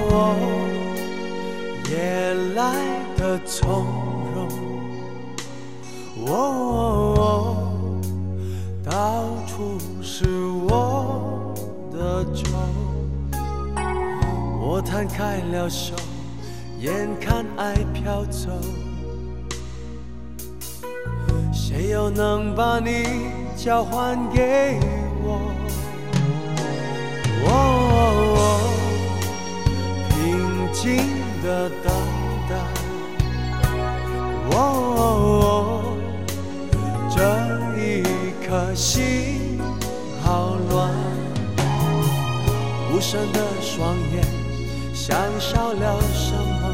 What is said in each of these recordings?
夜来的从容，到处是我的愁。我摊开了手，眼看爱飘走，谁又能把你交还给我？平静的等待，这一颗心好乱，无声的双眼像少了什么，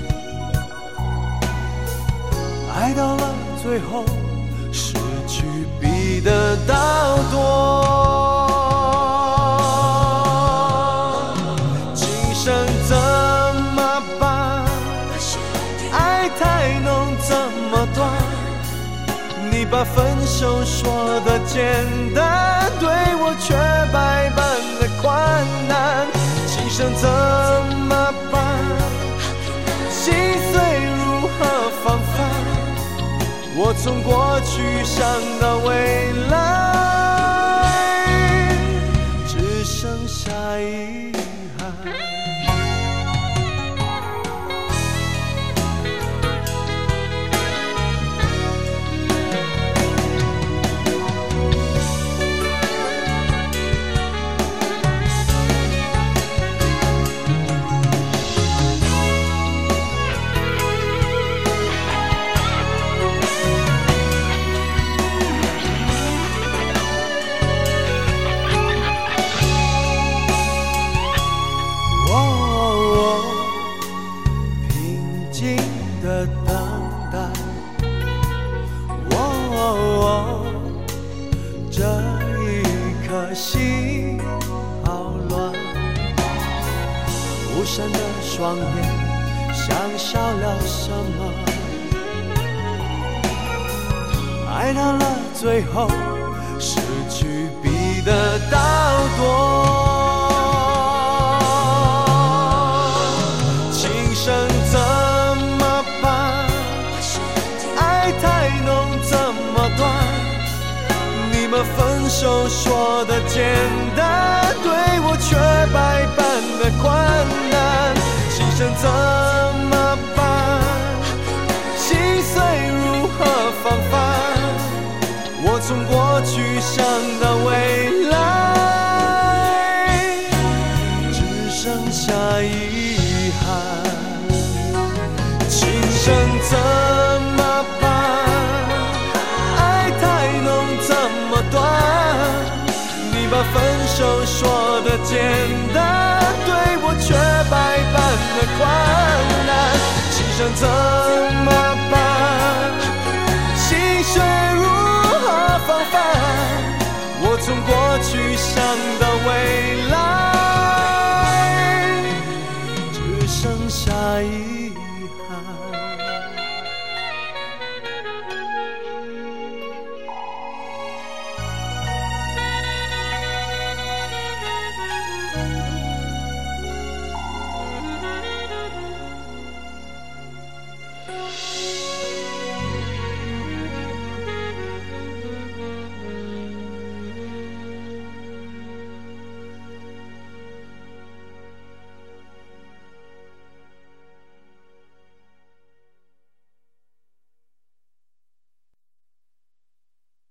爱到了最后，失去比得到多。今生怎么办？爱太浓怎么断？你把分手说得简单，对我却百般的困难。今生怎么办？心碎如何防范？我从过去想到未来，只剩下遗憾。心好乱，无声的双眼像少了什么，爱到了最后，失去比得到多。情深怎么办？爱太浓怎么断？你们分手说的简单，对我却百般的困难。今生怎么办？心碎如何防范？我从过去想到未来，只剩下遗憾。今生怎么办？你把分手说的简单，对我却百般的困难。今生怎么办？心碎如何防范？我从过去想到未来，只剩下遗憾。